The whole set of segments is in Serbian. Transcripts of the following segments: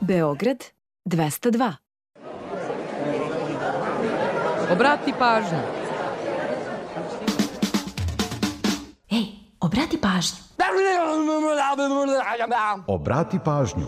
Beograd 202. Obrati pažnju. Ej, obrati pažnju. Obrati pažnju.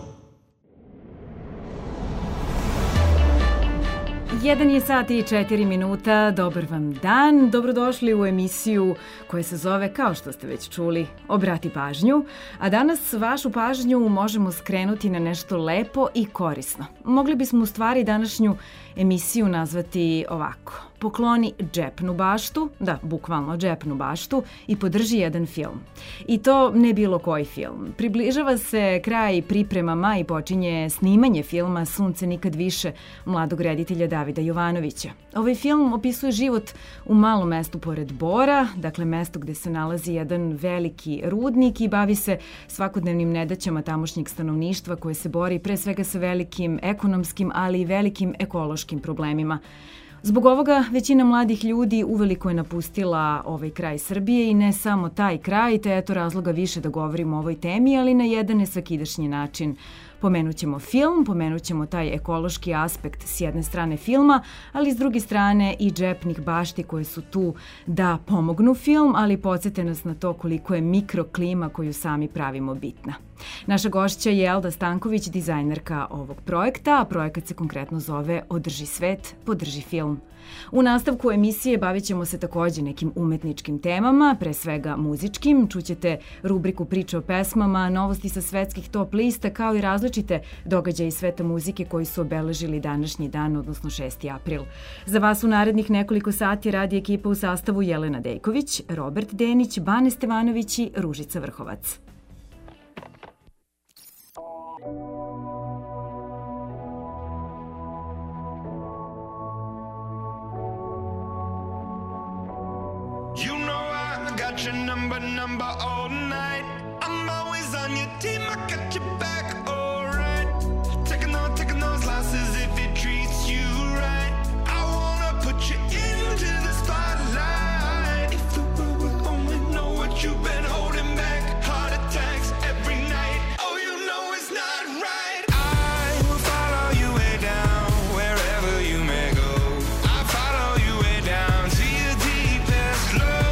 1:04. Dobar vam dan. Dobrodošli u emisiju koja se zove, kao što ste već čuli, Obrati pažnju. A danas vašu pažnju možemo skrenuti na nešto lepo i korisno. Mogli bismo u stvari današnju emisiju nazvati ovako. Pokloni džepnu baštu, da, bukvalno džepnu baštu, i podrži jedan film. I to ne bilo koji film. Približava se kraj pripremama i počinje snimanje filma Sunce nikad više mladog reditelja Davida Jovanovića. Ovaj film opisuje život u malom mestu pored Bora, dakle mesto gde se nalazi jedan veliki rudnik i bavi se svakodnevnim nedaćama tamošnjeg stanovništva koje se bori pre svega sa velikim ekonomskim, ali i velikim ekološkim problemima. Zbog ovoga većina mladih ljudi uveliko je napustila ovaj kraj Srbije i ne samo taj kraj, te eto razloga više da govorimo o ovoj temi, ali na jedan nesvakidašnji način. Pomenut ćemo film, pomenut ćemo taj ekološki aspekt s jedne strane filma, ali s druge strane i džepnih bašti koje su tu da pomognu film, ali podsjete nas na to koliko je mikroklima koju sami pravimo bitna. Naša gošća je Elda Stanković, dizajnerka ovog projekta, a projekat se konkretno zove Održi svet, podrži film. U nastavku emisije bavit ćemo se takođe nekim umetničkim temama, pre svega muzičkim. Čućete rubriku Priče o pesmama, novosti sa svetskih top lista, kao i različite događaje iz sveta muzike koji su obeležili današnji dan, odnosno 6. april. Za vas u narednih nekoliko sati radi ekipa u sastavu Jelena Dejković, Robert Denić, Bane Stevanović i Ružica Vrhovac. Your number all night. I'm always on your team, I got your back, alright. Taking those losses if it treats you right. I wanna put you into the spotlight. If the world would only know what you've been holding back. Heart attacks every night. Oh, you know it's not right. I will follow you way down, wherever you may go. I follow you way down to your deepest low.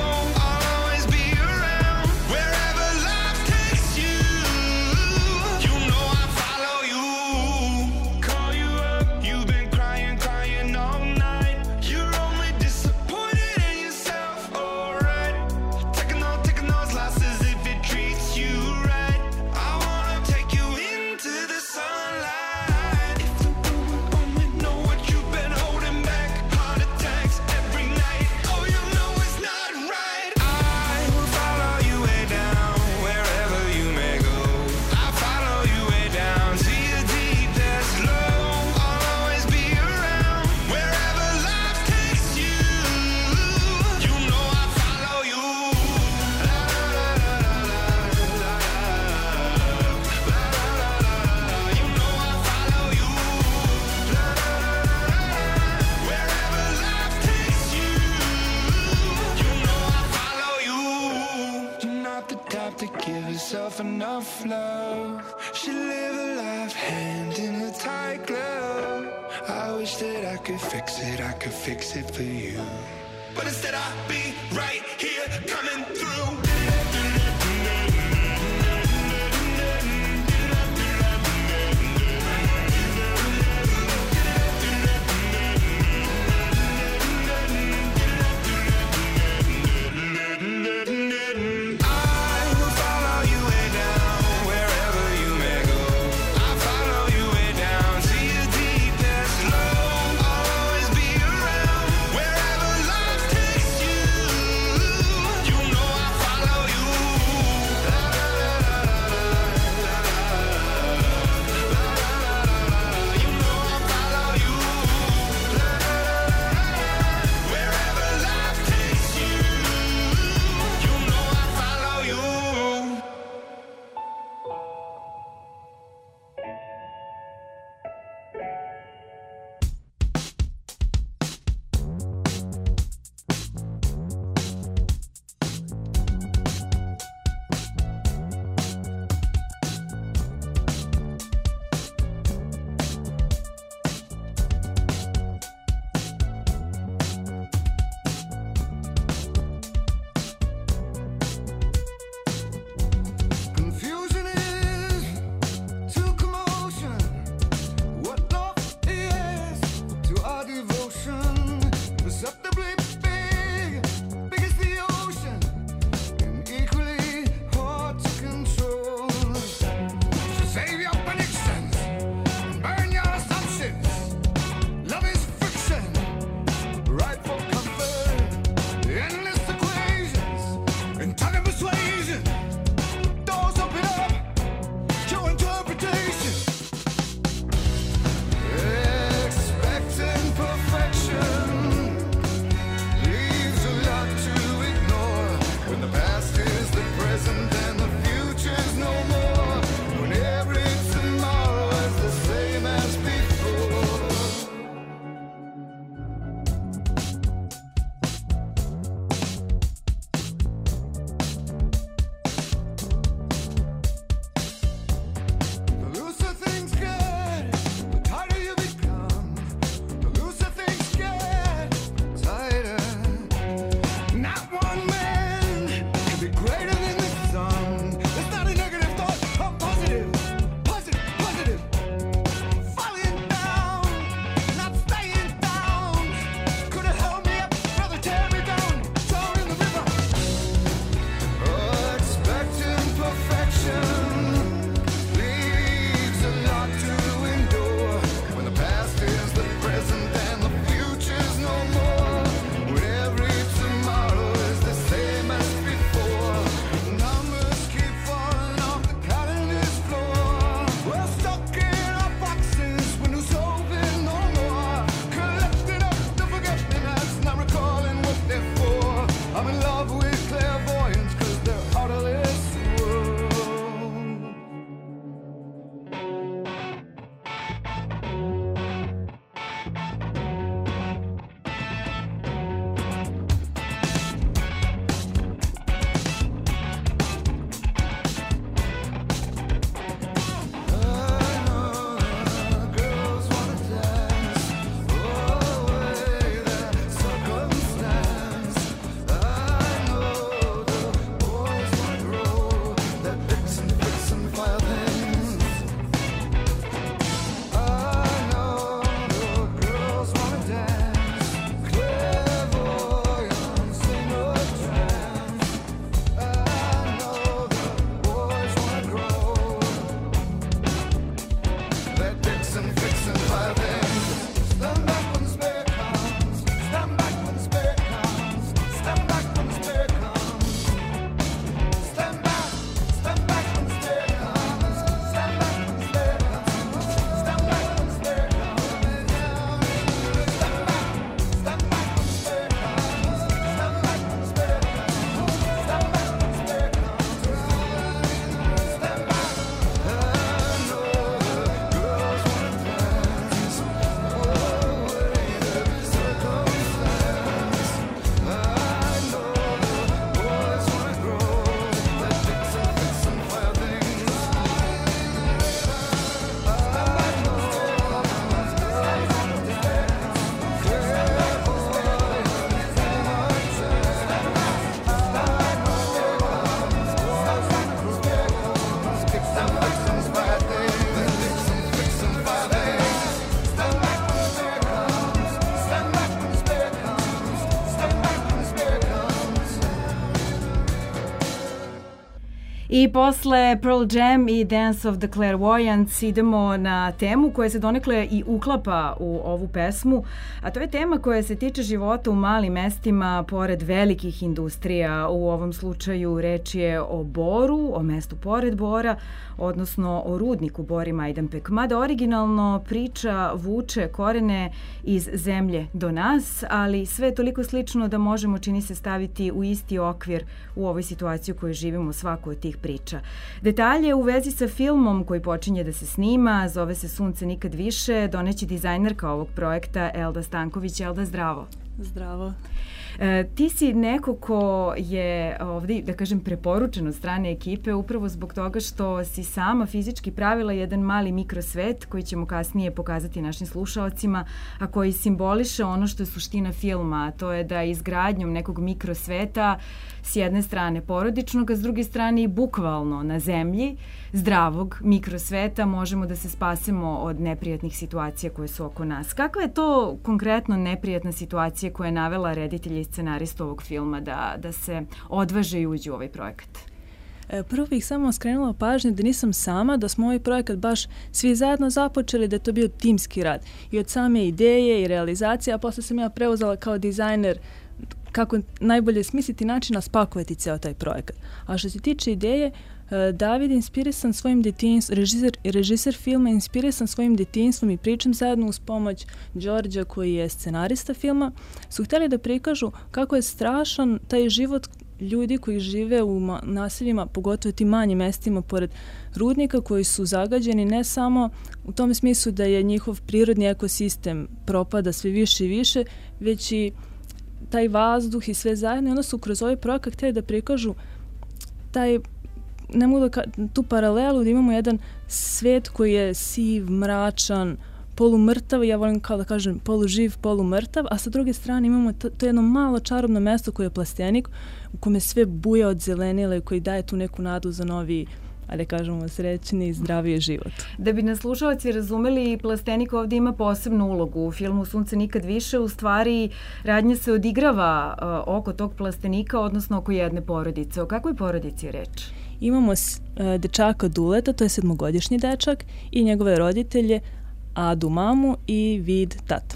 Enough love, she live a life hand in a tight glove. I wish that I could fix it for you. But instead I'll be right here coming through. You know I posle Pearl Jam i Dance of the Clairvoyants idemo na temu koja se donekle i uklapa u ovu pesmu, a to je tema koja se tiče života u malim mestima pored velikih industrija. U ovom slučaju reč je o Boru, o mestu pored Bora, odnosno o rudniku Bori Majdanpek. Mada originalno priča vuče korene iz zemlje do nas, ali sve je toliko slično da možemo, čini se, staviti u isti okvir u ovoj situaciji u kojoj živimo svaku od tih priča. Detalje u vezi sa filmom koji počinje da se snima, zove se Sunce nikad više, doneće dizajnerka ovog projekta Elda Stanković. Elda, zdravo. Zdravo. Ti si neko ko je ovdje, da kažem, preporučen od strane ekipe upravo zbog toga što si sama fizički pravila jedan mali mikrosvet koji ćemo kasnije pokazati našim slušaocima, a koji simboliše ono što je suština filma, a to je da izgradnjom nekog mikrosveta s jedne strane porodičnog, a s druge strane i bukvalno na zemlji zdravog mikrosveta možemo da se spasemo od neprijatnih situacija koje su oko nas. Kakva je to konkretno neprijatna situacija koja je navela reditelja i scenaristu ovog filma da se odvaže i uđe u ovaj projekat? Prvo bih samo skrenula pažnju da nisam sama, da smo ovaj projekat baš svi zajedno započeli, da je to bio timski rad. I od same ideje i realizacije, a posle sam ja preuzela kao dizajner kako najbolje smisliti načina spakovati ceo taj projekat. A što se tiče ideje, David inspirisan svojim detinjstvom, režiser filma inspirisan svojim detinjstvom i pričom zajedno uz pomoć Đorđa koji je scenarista filma, su htjeli da prikažu kako je strašan taj život ljudi koji žive u naseljima, pogotovo tim manjim mestima pored rudnika koji su zagađeni ne samo u tom smislu da je njihov prirodni ekosistem propada sve više i više, već i taj vazduh i sve zajedno. I onda su kroz ovaj projekat htjeli da prikažu taj, ne mogu tu paralelu da imamo jedan svet koji je siv, mračan, polumrtav, ja volim kao da kažem poluživ, polumrtav, a sa druge strane imamo to jedno malo čarobno mesto koje je plastenik, u kome sve buja od zelenile, koji daje tu neku nadu za novi, ali kažemo, srećni i zdraviji život. Da bi nas slušalci razumeli, plastenik ovdje ima posebnu ulogu. U filmu Sunce nikad više, u stvari, radnja se odigrava oko tog plastenika, odnosno oko jedne porodice. O kakvoj porodici je reč? Imamo dečaka Duleta, to je 7-godišnji dečak, i njegove roditelje, Adu mamu i Vid tata.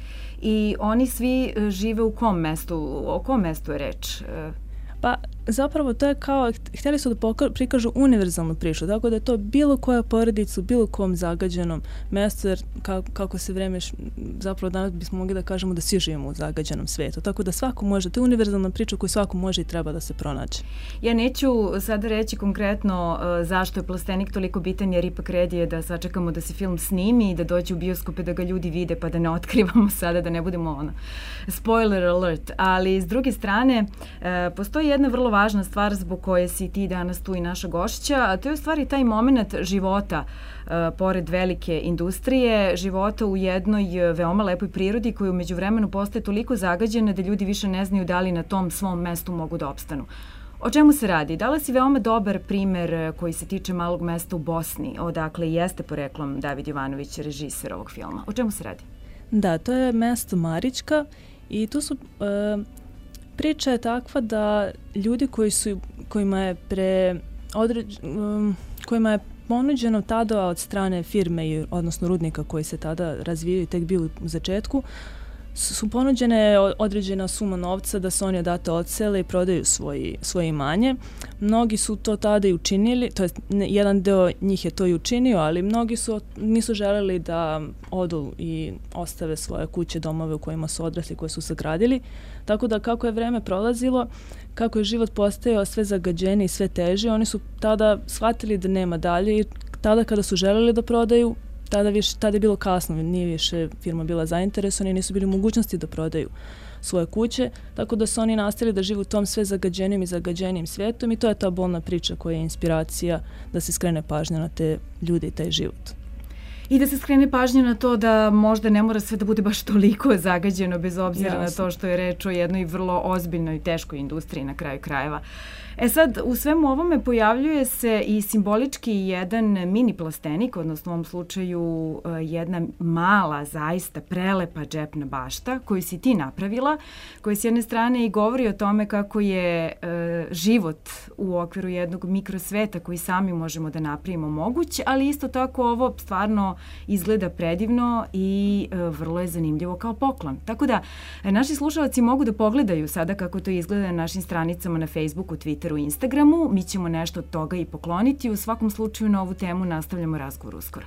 I oni svi žive u kom mestu? O kom mestu je reč? Pa zapravo to je kao, htjeli su da prikažu univerzalnu priču, tako da je to bilo koja porodica u bilo kom zagađenom mjestu, jer kako se vreme, zapravo danas bismo mogli da kažemo da svi živimo u zagađenom svijetu, tako da svako može, to je univerzalna priča koju svako može i treba da se pronađe. Ja neću sada reći konkretno zašto je plastenik toliko bitan, jer ipak red je da sačekamo da se film snimi i da dođe u bioskope, da ga ljudi vide, pa da ne otkrivamo sada, da ne budemo spoiler alert, ali s druge strane postoji jedna vrlo važna stvar zbog koje si ti danas tu i naša gošća, a to je u stvari taj moment života pored velike industrije, života u jednoj veoma lepoj prirodi koja u međuvremenu postaje toliko zagađena da ljudi više ne znaju da li na tom svom mestu mogu da opstanu. O čemu se radi? Dala si veoma dobar primer koji se tiče malog mesta u Bosni, odakle jeste poreklom David Jovanović, režiser ovog filma. O čemu se radi? Da, to je mesto Marička i tu su... Priča je takva da ljudi kojima je ponuđeno tada od strane firme, odnosno rudnika koji se tada razvijaju i tek bio u začetku, su ponuđene određena suma novca da se oni odate odsele i prodaju svoje imanje. Mnogi su to tada i učinili, to je jedan deo njih je to i učinio, ali mnogi nisu želeli da odu i ostave svoje kuće, domove u kojima su odrasli, koje su sagradili. Tako da kako je vreme prolazilo, kako je život postajao sve zagađeniji i sve teži, oni su tada shvatili da nema dalje i tada kada su želeli da prodaju, tada je bilo kasno, nije više firma bila zainteresovana i nisu bili u mogućnosti da prodaju svoje kuće, tako da su oni nastavili da žive u tom sve zagađenim i zagađenim svijetom i to je ta bolna priča koja je inspiracija da se skrene pažnja na te ljude i taj život. I da se skrene pažnja na to da možda ne mora sve da bude baš toliko zagađeno bez obzira na to što je reč o jednoj vrlo ozbiljnoj i teškoj industriji na kraju krajeva. Sad, u svemu ovome pojavljuje se i simbolički jedan mini plastenik, odnosno u ovom slučaju jedna mala, zaista prelepa džepna bašta koju si ti napravila, koja s jedne strane i govori o tome kako je život u okviru jednog mikrosveta koji sami možemo da napravimo moguć, ali isto tako ovo stvarno izgleda predivno i vrlo je zanimljivo kao poklon. Tako da, naši slušalci mogu da pogledaju sada kako to izgleda na našim stranicama na Facebooku, Twitteru, u Instagramu. Mi ćemo nešto od toga i pokloniti. U svakom slučaju na ovu temu nastavljamo razgovor uskoro.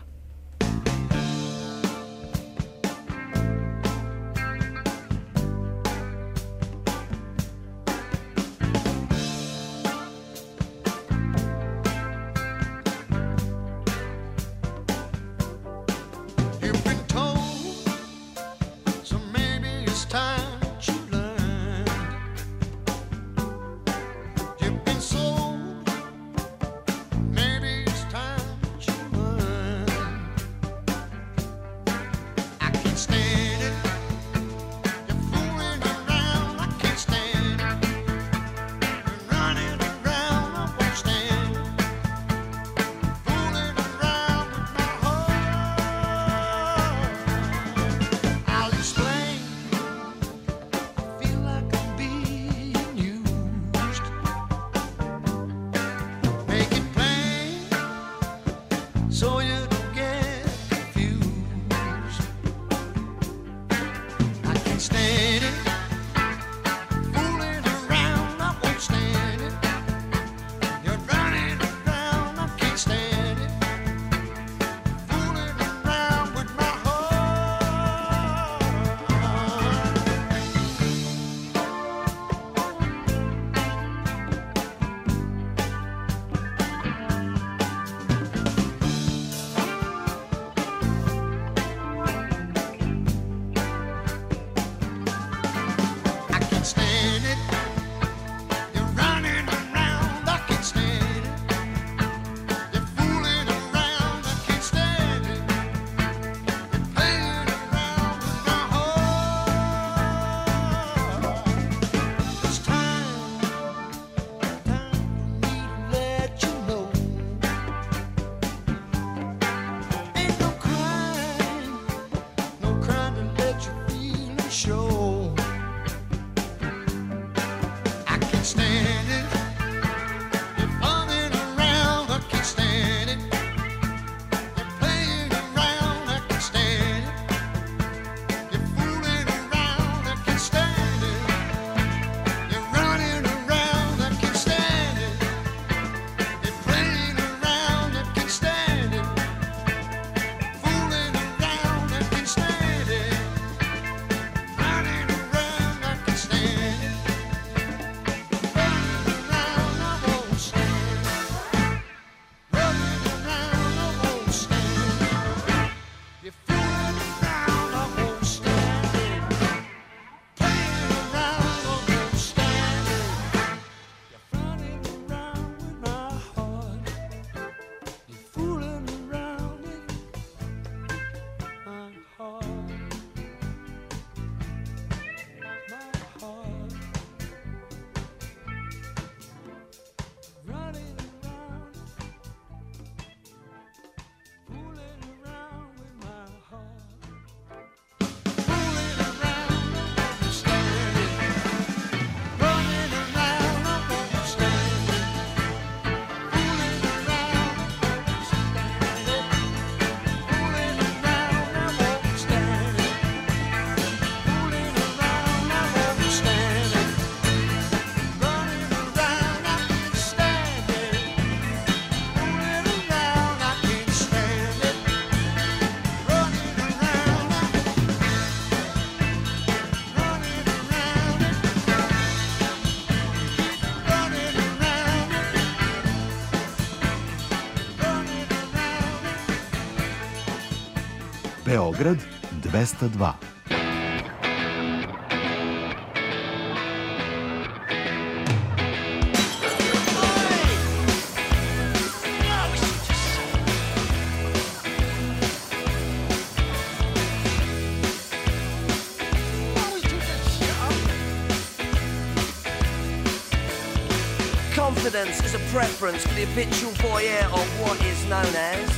Beograd 202. confidence is a preference for the habitual voyeur of what is known as.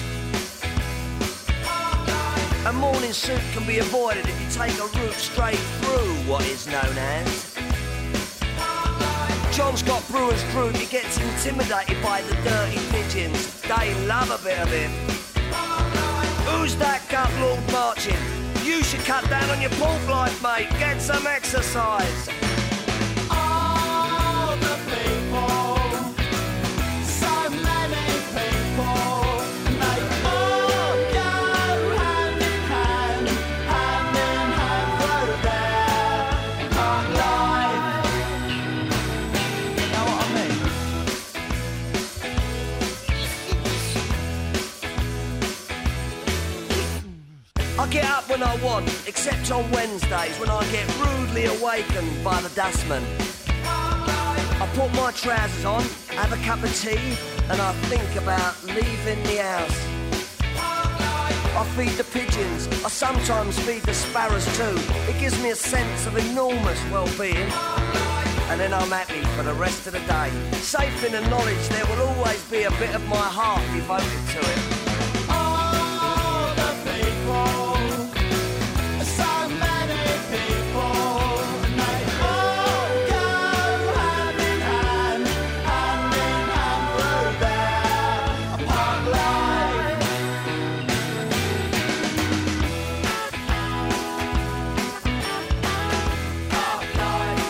A morning suit can be avoided if you take a route straight through what is known as. John's got Brewer's Group, he gets intimidated by the dirty pigeons. They love a bit of him. Who's that gut lord marching? You should cut down on your pork life, mate. Get some exercise. All the people, so many people, and they all go hand in hand through their park life. Know what I mean? I get up when I want, except on Wednesdays when I get rudely awakened by the dustman. I put my trousers on, have a cup of tea, and I think about leaving the house. I feed the pigeons, I sometimes feed the sparrows too. It gives me a sense of enormous well-being. And then I'm happy for the rest of the day, safe in the knowledge there will always be a bit of my heart devoted to it. All the people, so many people, and they all go hand in hand through their park life. Park life.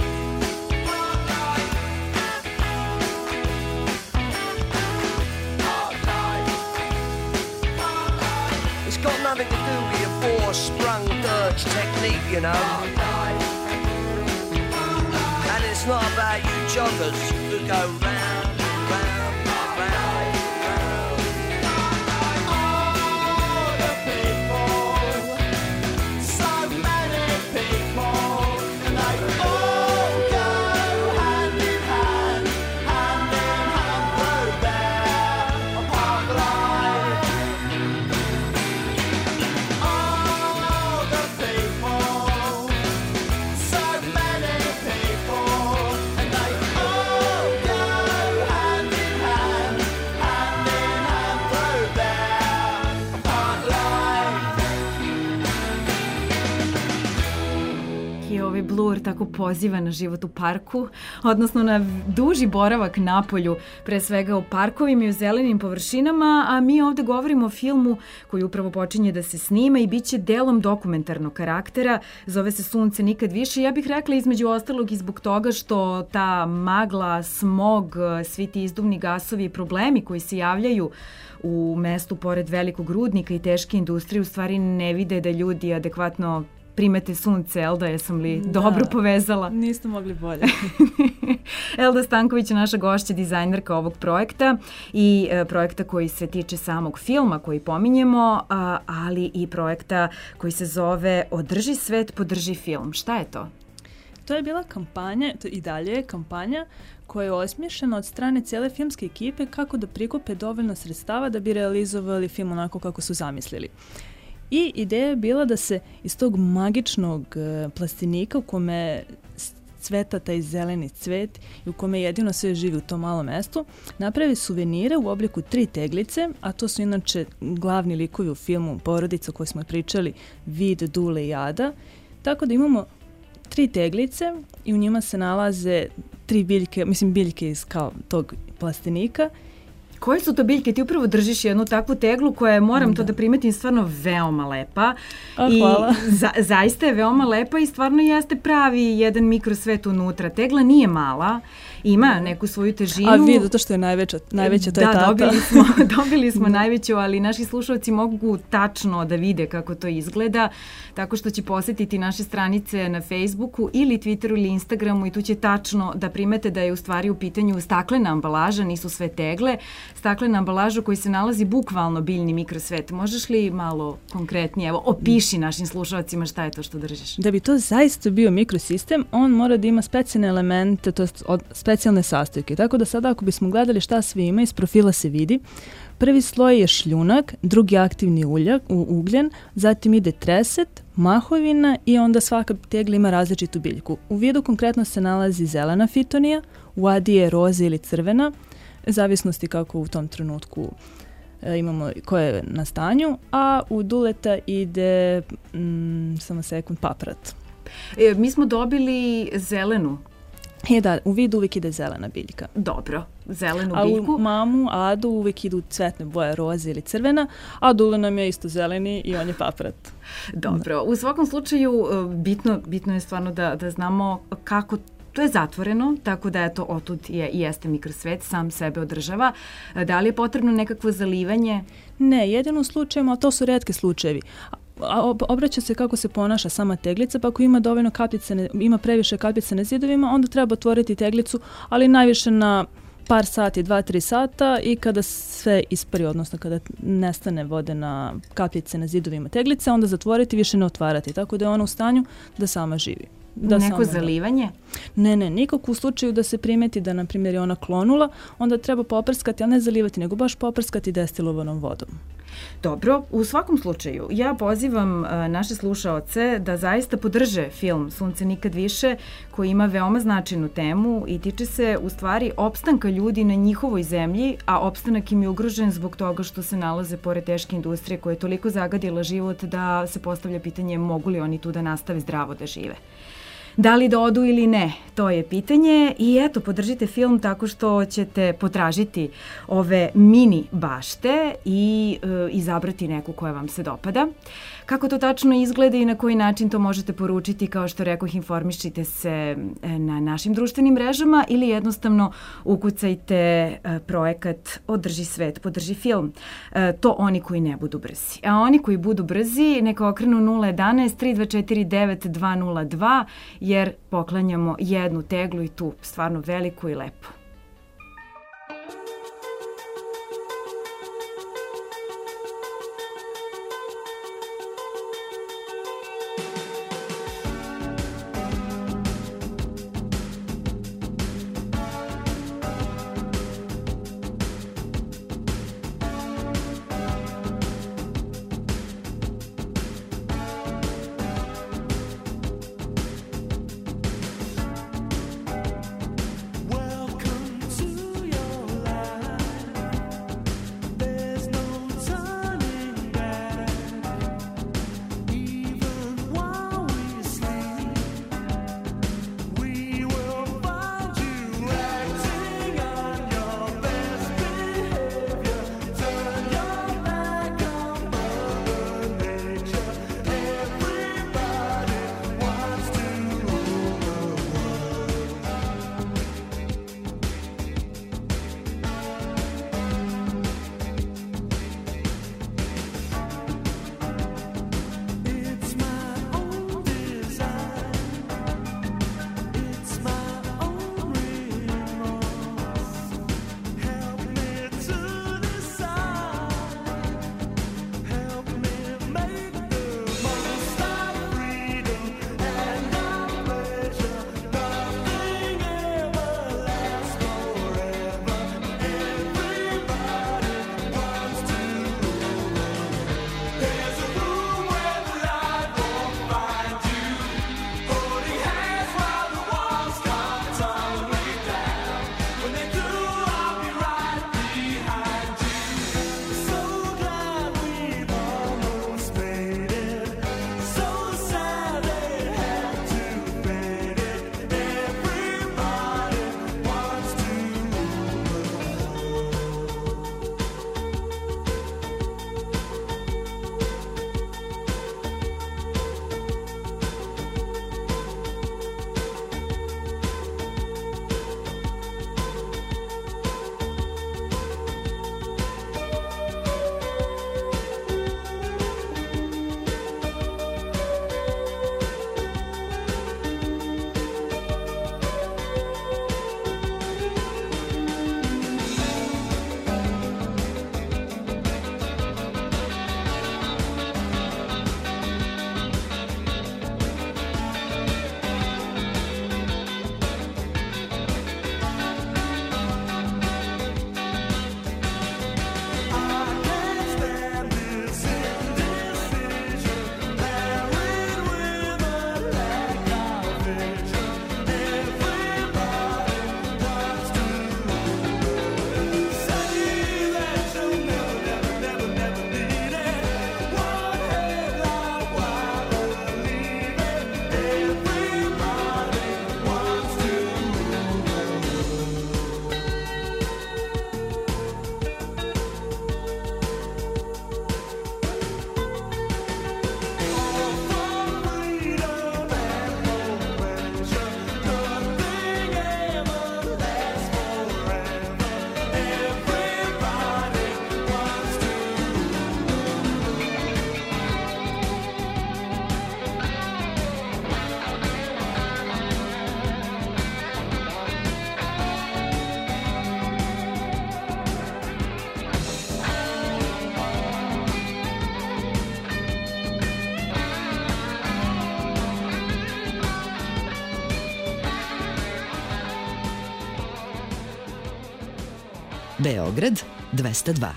It's got nothing to do with your four-sprung dirge technique, you know. And it's not about you joggers who go round, round, round, round. All the people, so many people, and they all go hand in hand through their park life. All the people, so many people, and they all go hand in hand through their park life. I ovaj Blur tako poziva na život u parku, odnosno na duži boravak napolju, pre svega u parkovima i u zelenim površinama, a mi ovde govorimo o filmu koji upravo počinje da se snima i bit će delom dokumentarnog karaktera. Zove se Sunce nikad više. Ja bih rekla između ostalog i zbog toga što ta magla, smog, svi ti izduvni gasovi i problemi koji se javljaju u mestu pored velikog rudnika i teške industrije u stvari ne vide da ljudi adekvatno primete sunce. Elda, jesam li dobro povezala? Niste mogli bolje. Elda Stanković je naša gošća, dizajnerka ovog projekta i projekta koji se tiče samog filma koji pominjemo, ali i projekta koji se zove Održi svet, podrži film. Šta je to? To je bila kampanja, to i dalje je kampanja koja je osmišljena od strane cijele filmske ekipe kako da prikupe dovoljno sredstava da bi realizovali film onako kako su zamislili. I ideja je bila da se iz tog magičnog plastenika u kome cveta taj zeleni cvet i u kome jedino sve živi u tom malom mestu, napravi suvenire u obliku 3 teglice, a to su inače glavni likovi u filmu Porodica o kojoj smo pričali, Vid, Dule i Ada. Tako da imamo 3 teglice i u njima se nalaze 3 biljke, biljke iz kao tog plastenika. Koje su to biljke? Ti upravo držiš jednu takvu teglu koja je, moram to da primetim, stvarno veoma lepa. Hvala. I zaista je veoma lepa i stvarno jeste pravi jedan mikrosvet unutra. Tegla nije mala, ima neku svoju težinu. A vidi, to što je najveća to je tata. Dobili smo najveću, ali naši slušalci mogu tačno da vide kako to izgleda, tako što će posetiti naše stranice na Facebooku ili Twitteru ili Instagramu i tu će tačno da primete da je u stvari u pitanju staklena ambalaža, nisu sve tegle, staklena ambalaža koji se nalazi bukvalno biljni mikrosvet. Možeš li malo konkretnije, evo, opiši našim slušalcima šta je to što držiš? Da bi to zaista bio mikrosistem, on mora da ima specijalne elemente, to je specijalne specijalne sastojke. Tako da sada ako bismo gledali šta sve ima, iz profila se vidi. Prvi sloj je šljunak, drugi aktivni ugljen, zatim ide treset, mahovina i onda svaka tegla ima različitu biljku. U vidu konkretno se nalazi zelena fitonija, u adi je roza ili crvena, zavisnosti kako u tom trenutku imamo koje je na stanju, a u duleta ide, paprat. Mi smo dobili zelenu. Da, u vidu uvijek ide zelena biljka. Dobro, zelenu biljku. A u mamu, adu uvijek idu cvetne boje, roze ili crvena, a dule nam je isto zeleni i on je paprat. Dobro, u svakom slučaju bitno je stvarno da znamo kako to je zatvoreno, tako da eto, otud jeste mikrosvet, sam sebe održava. Da li je potrebno nekakvo zalivanje? Ne, jedino u slučajima, a to su retke slučajevi. Obraća se kako se ponaša sama teglica, pa ako ima dovoljno kapljice, ima previše kapljice na zidovima, onda treba otvoriti teglicu, ali najviše na par sati, 2-3 sata i kada sve ispari, odnosno kada nestane vode na kapljice na zidovima teglice, onda zatvoriti, više ne otvarati, tako da je ona u stanju da sama živi. Neko zalivanje? Ne, nikako. U slučaju da se primeti da, na primjer, je ona klonula, onda treba poprskati, ali ne zalivati, nego baš poprskati destilovanom vodom. Dobro, u svakom slučaju ja pozivam naše slušaoce da zaista podrže film Sunce nikad više, koji ima veoma značajnu temu i tiče se u stvari opstanka ljudi na njihovoj zemlji, a opstanak im je ugrožen zbog toga što se nalaze pored teške industrije koja je toliko zagadila život da se postavlja pitanje mogu li oni tu da nastave zdravo da žive. Da li da odu ili ne, to je pitanje i eto, podržite film tako što ćete potražiti ove mini bašte i izabrati neku koja vam se dopada. Kako to tačno izgleda i na koji način to možete poručiti, kao što rekoh, informišite se na našim društvenim mrežama ili jednostavno ukucajte projekat Održi svet, podrži film. To oni koji ne budu brzi. A oni koji budu brzi neka okrenu 011 3249 202 jer poklanjamo jednu teglu i tu stvarno veliku i lepu. Welcome Beograd 202.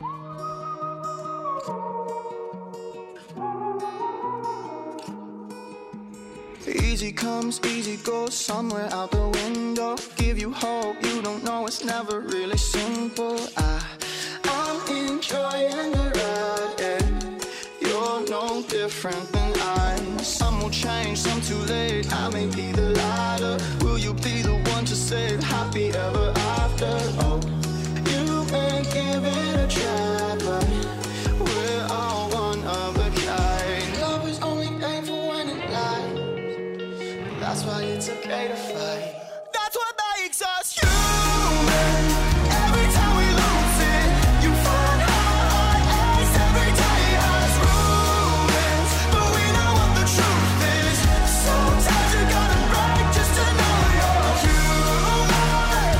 Easy comes, easy goes, somewhere out the window. Give you hope, you don't know it's never really simple. I'm enjoying the ride, and you're no different than I. Some will change, some too late. I may be the lighter. Will you be the one to say happy ever after? Oh, you may give it a try, but we're all one of a kind. Love is only painful when it lies. That's why it's okay to fight. That's what makes us human. Every time we lose it, you find our ace. Every day has ruins, but we know what the truth is. Sometimes you gotta break just to know you're human.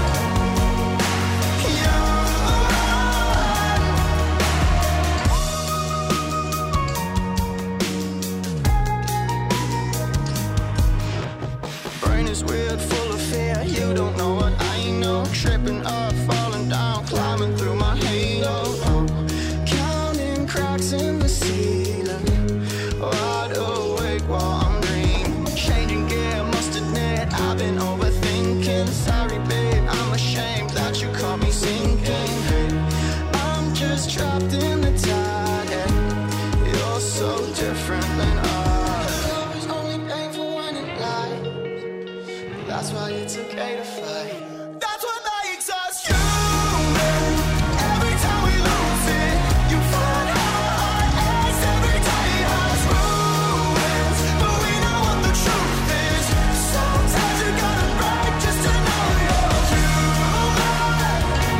Brain is weird, full of fear. You don't know what I know. Tripping up, falling down, climbing through my halo. Oh, counting cracks in the ceiling. Wide awake while I'm dreaming. Changing gear, must admit I've been overthinking. Sorry, babe, I'm ashamed that you caught me sinking. Hey, I'm just trapped in the tide. And you're so different than us. Love is only painful when it lies. That's why it's okay to fight. That's what makes us human. Every time we lose it, you find our ace. Every day has ruins, but we know what the truth is. Sometimes you gotta break just to know you're human.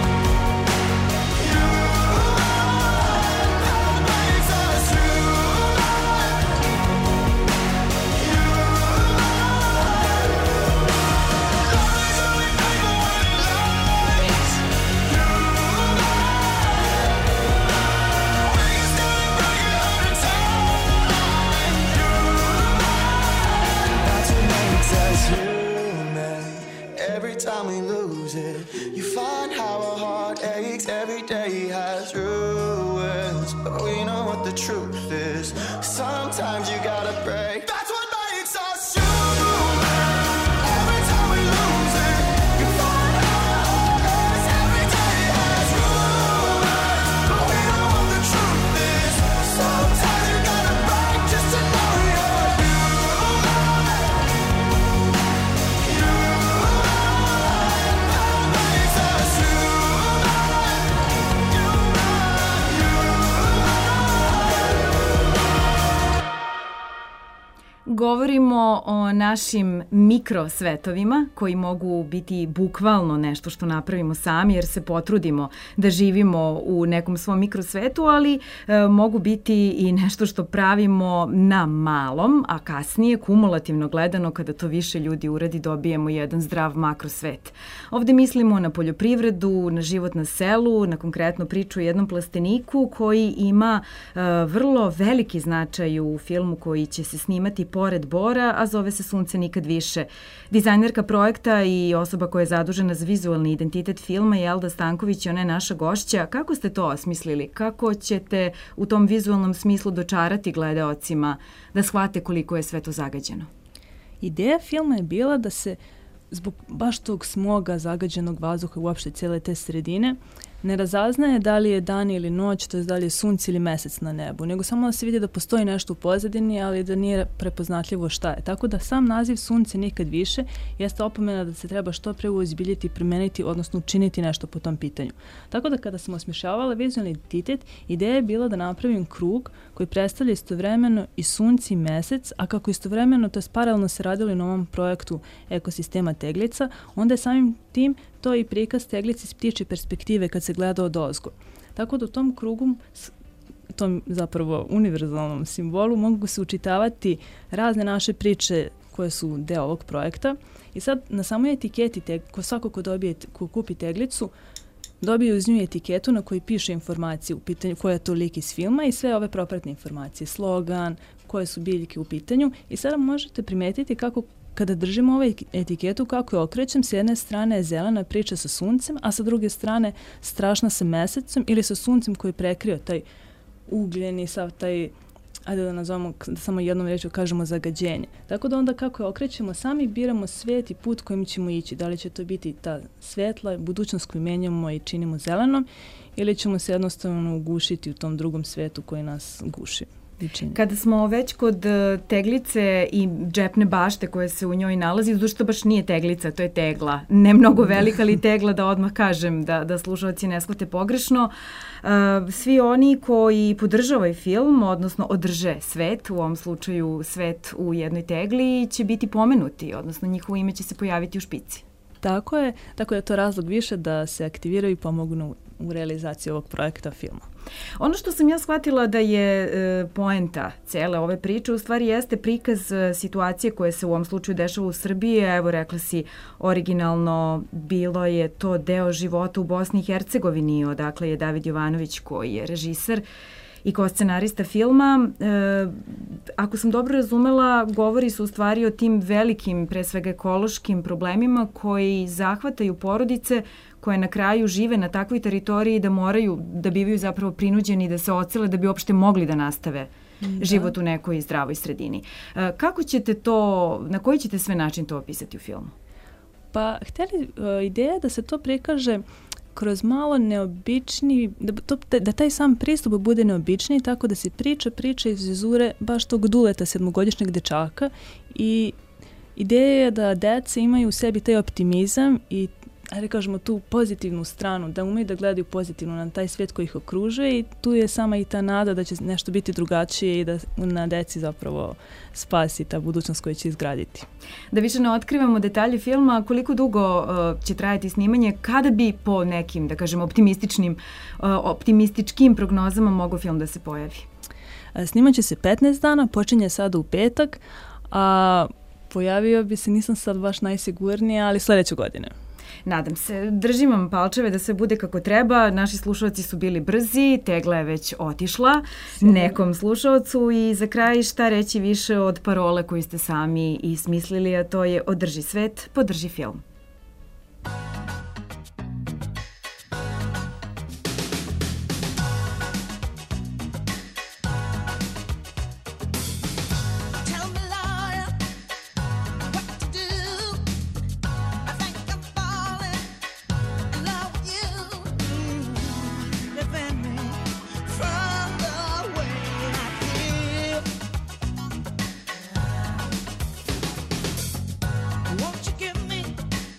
That makes us human. Every time we lose it, you find how our heart aches. Every day has ruins, but we know what the truth is. Sometimes you gotta break. That's what makes us human. Every time we lose it, you find how our heart aches. Every day has ruins, but we know what the truth is. Sometimes you gotta break just to know you're Govorimo o našim mikrosvetovima koji mogu biti bukvalno nešto što napravimo sami jer se potrudimo da živimo u nekom svom mikrosvetu, ali mogu biti i nešto što pravimo na malom, a kasnije kumulativno gledano kada to više ljudi uradi dobijemo jedan zdrav makrosvet. Ovde mislimo na poljoprivredu, na život na selu, na konkretnu priču o jednom plasteniku koji ima vrlo veliki značaj u filmu koji će se snimati pored Bora, a zove se Sunce nikad više. Dizajnerka projekta i osoba koja je zadužena za vizualni identitet filma je Elda Stanković i ona je naša gošća. Kako ste to osmislili? Kako ćete u tom vizualnom smislu dočarati gledaocima da shvate koliko je sve to zagađeno? Ideja filma je bila da se zbog baš tog smoga, zagađenog vazduha, uopšte cijele te sredine, ne razaznaje da li je dan ili noć, to je da li je sunce ili mesec na nebu, nego samo da se vidi da postoji nešto u pozadini, ali da nije prepoznatljivo šta je. Tako da sam naziv Sunce nikad više jeste opomena da se treba što pre uozbiljiti, primeniti, odnosno učiniti nešto po tom pitanju. Tako da kada sam osmišljavala vizualni identitet, ideja je bila da napravim krug koji predstavlja istovremeno i sunce i mesec, a kako istovremeno, to je paralelno se radilo na ovom projektu ekosistema teglica, onda je samim tim to i prikaz teglice iz ptičje perspektive kad se gleda od ozgo. Tako da u tom krugu, tom zapravo univerzalnom simbolu, mogu se učitavati razne naše priče koje su deo ovog projekta. I sad na samoj etiketi, svako ko kupi teglicu, dobije uz nju etiketu na kojoj piše informacije u pitanju koja je to lik iz filma i sve ove propratne informacije, slogan, koje su biljke u pitanju. I sada možete primetiti kako kada držimo ovu etiketu, kako je okrećem, s jedne strane je zelena priča sa suncem, a sa druge strane strašna sa mesecom ili sa suncem koji je prekrio taj ugljeni, sav taj, ajde da nazovemo, da samo jednom rečju kažemo zagađenje. Tako da onda kako je okrećemo, sami biramo svijet i put kojim ćemo ići. Da li će to biti ta svetla budućnost koju menjamo i činimo zelenom ili ćemo se jednostavno ugušiti u tom drugom svetu koji nas guši. Kada smo već kod teglice i džepne bašte koje se u njoj nalazi, zato što baš nije teglica, to je tegla. Ne mnogo velika, ali tegla, da odmah kažem, da slušalci ne shvate pogrešno. Svi oni koji podrže ovaj film, odnosno održe svet, u ovom slučaju svet u jednoj tegli, će biti pomenuti, odnosno njihovo ime će se pojaviti u špici. Tako je to razlog više da se aktiviraju i pomognu u realizaciji ovog projekta filma. Ono što sam ja shvatila da je poenta cele ove priče u stvari jeste prikaz situacije koje se u ovom slučaju dešava u Srbiji. Evo, rekla si, originalno bilo je to deo života u Bosni i Hercegovini, odakle je David Jovanović koji je režiser i kao scenarista filma. Ako sam dobro razumela, govori se u stvari o tim velikim, pre svega ekološkim problemima koji zahvataju porodice koje na kraju žive na takvoj teritoriji da bivaju zapravo prinuđeni da se ocele da bi uopšte mogli da nastave život u nekoj zdravoj sredini. Kako ćete to, na koji ćete sve način to opisati u filmu? Pa, ideja da se to prikaže kroz malo neobični, da taj sam pristup bude neobičniji, tako da se priča iz vizure baš tog Duleta, 7-godišnjeg dečaka, i ideja je da deca imaju u sebi taj optimizam i, ajde kažemo, tu pozitivnu stranu, da umeju da gledaju pozitivno na taj svijet koji ih okružuje, i tu je sama i ta nada da će nešto biti drugačije i da na deci zapravo spasi ta budućnost koju će izgraditi. Da više ne otkrivamo detalje filma, koliko dugo će trajati snimanje, kada bi po nekim, da kažem, optimističkim prognozama mogao film da se pojavi? Snimat će se 15 dana, počinje sada u petak, a pojavio bi se, nisam sad baš najsigurnija, ali sledeće godine. Nadam se. Držim vam palčeve da sve bude kako treba. Naši slušalci su bili brzi, tegla je već otišla nekom slušalcu, i za kraj šta reći više od parole koju ste sami i smislili, a to je održi svet, podrži film. Won't you give me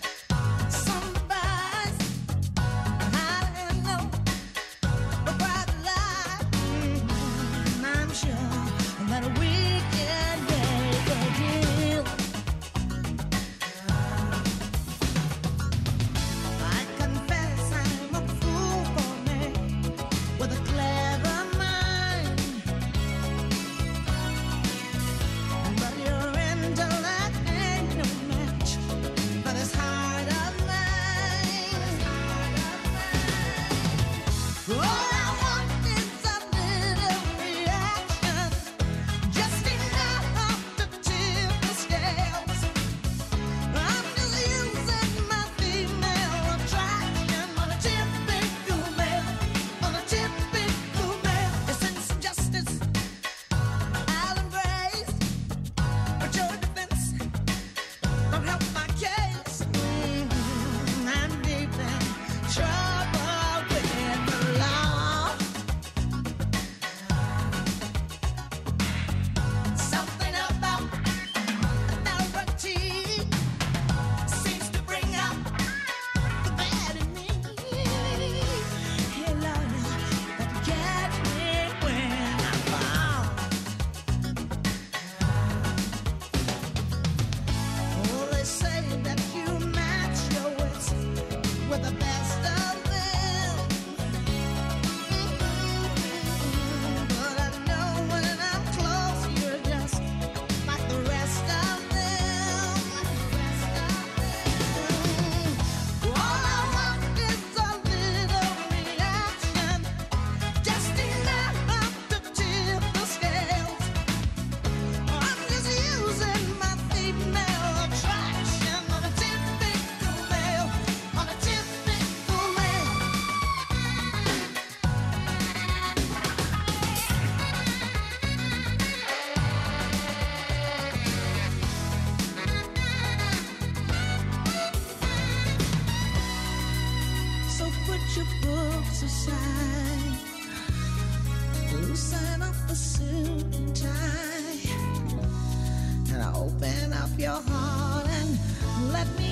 Open up your heart and let me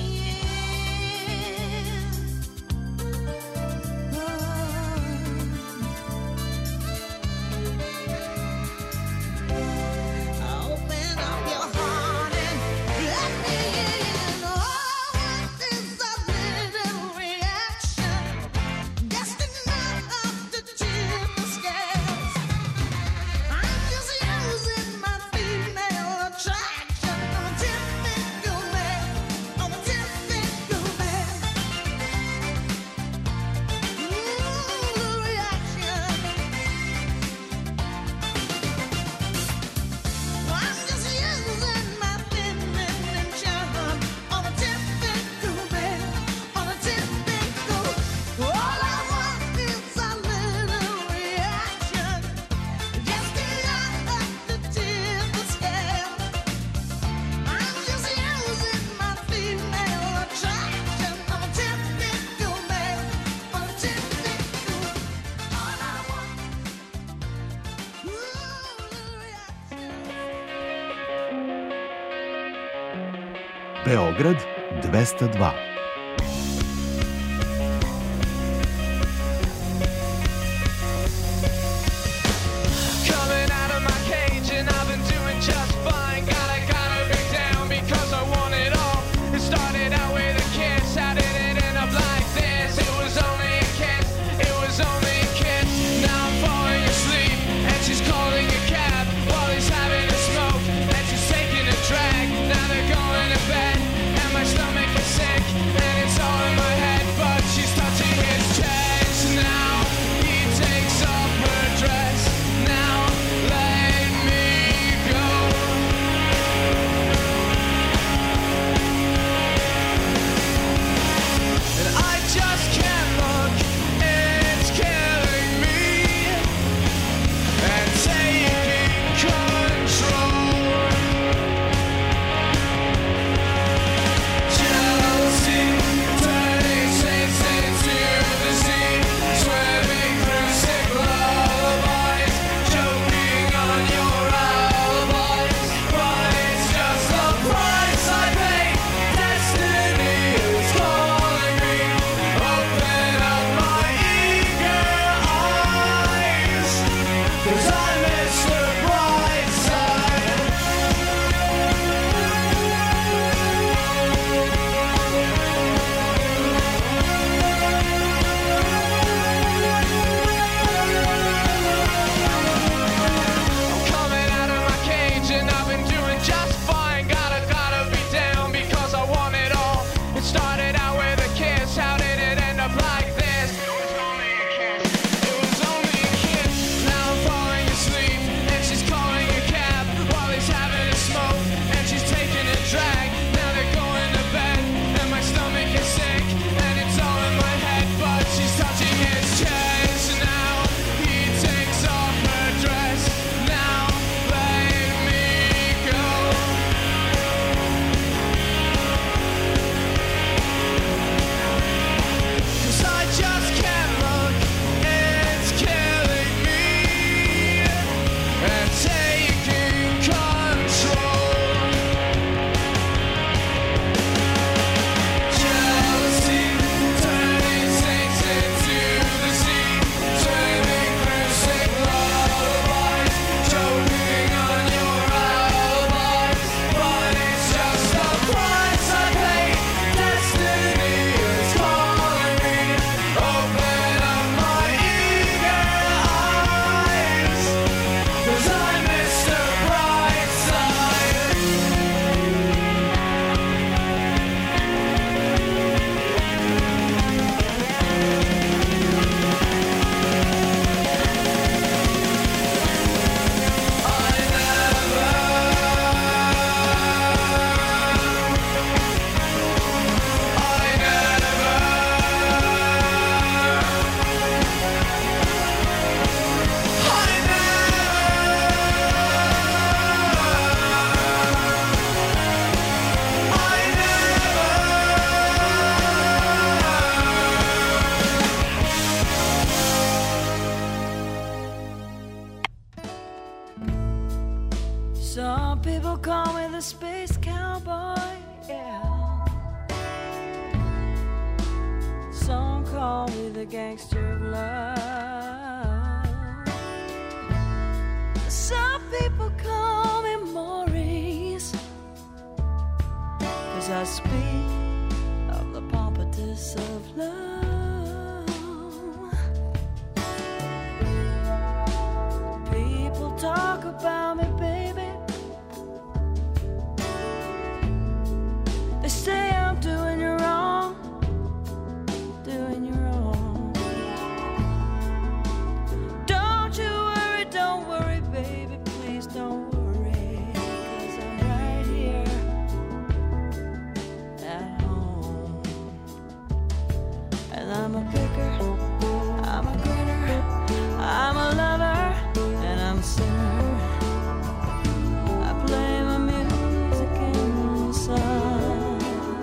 in. Open up your heart and let me in. Oh, what is a little reaction? Just enough to tip the scales. I'm just using my female attraction. I'm a typical man. I'm a typical man. The reaction. I'm just using my feminine charm. I'm a typical man. I'm a typical. All I want is a little reaction. Just enough to tip the scale. I'm just using my female attraction. I'm a typical man. I'm a typical. All I want. Beograd 202. Coming out of my cage and I've been doing just fine. Gotta break down because I want it all. It started out with a kiss. How did it end up like this? It was only a kiss. It was only a kiss. Now I'm falling asleep and she's calling a cab while he's having a smoke and she's taking a drag. Now they're going to bed and my stomach is sick. Some people call me the space cowboy, yeah. Some call me the gangster of love. Some people call me Maurice, 'cause I speak of the pompatus of love. People talk about me, baby. They say I'm doing you wrong, doing you wrong. Don't worry, baby, please don't worry, 'cause I'm right here at home. And I'm a picker, I'm a grinner, I'm a lover, and I'm a sinner. I play my music in the sun.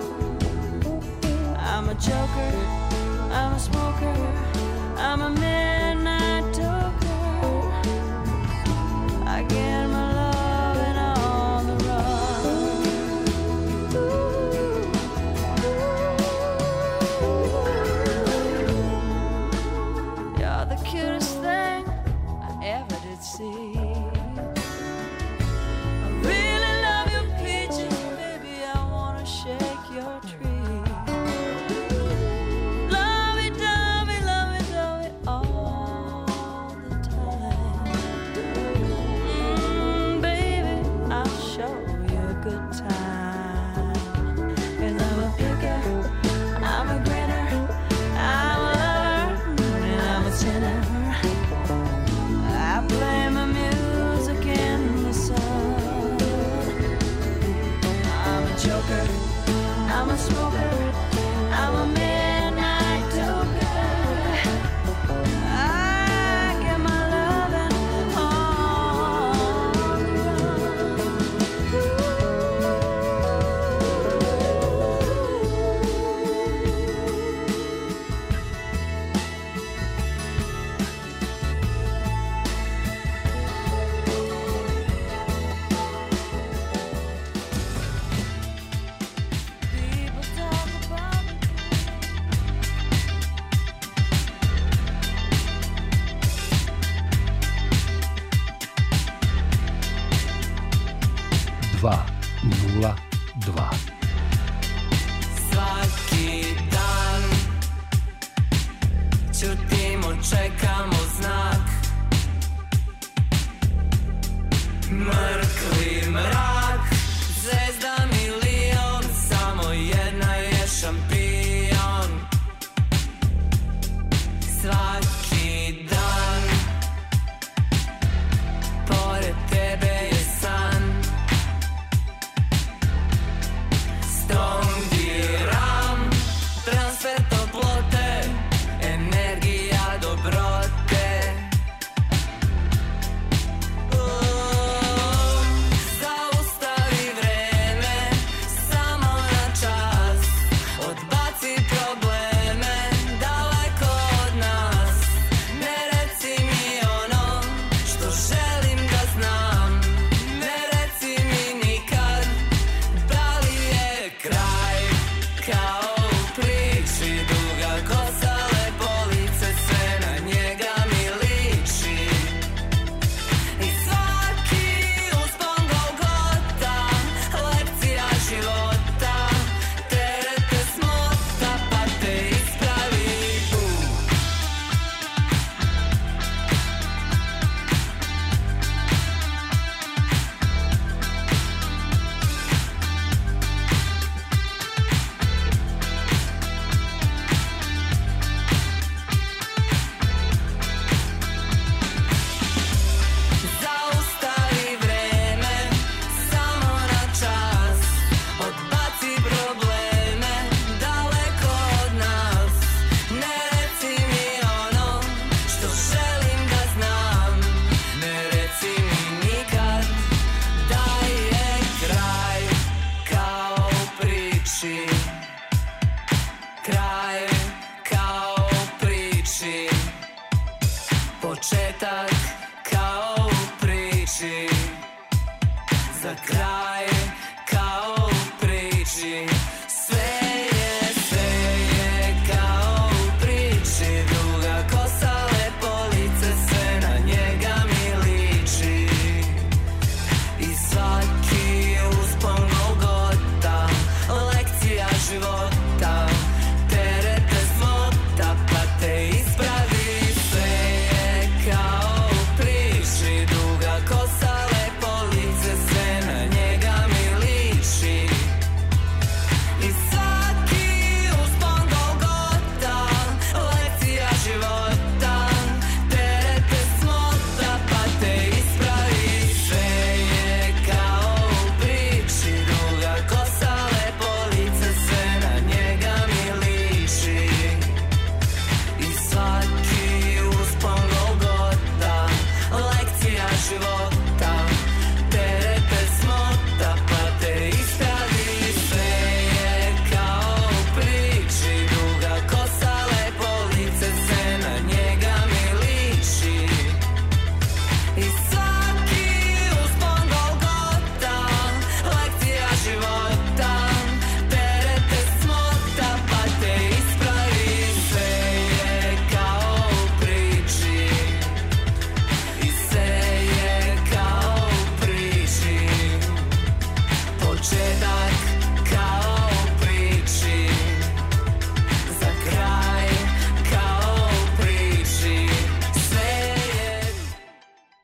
I'm a joker, I'm a smoker, I'm a midnight toker. I get my loving on the run. You're the cutest thing I ever did see. I really love your peaches, baby, I wanna shake your tree. Lovey-dovey all the time. Baby, I'll show you a good time. 'Cause I'm a picker, I'm a grinner, I'm a lover, and I'm a sinner. I play my music in the sun. I'm a joker, I'm a smoker, I'm a midnight toker. I get my loving on the run. People talk about me. Dva, 0, 2. Svaki dan ćutimo, čekamo znak. Mrkli mrak, zvezda milion, samo jedna je šampion. Svaki dan pored tebe je san. Stongiram, transfer toplote, energija dobrote. za kraj kao u priči.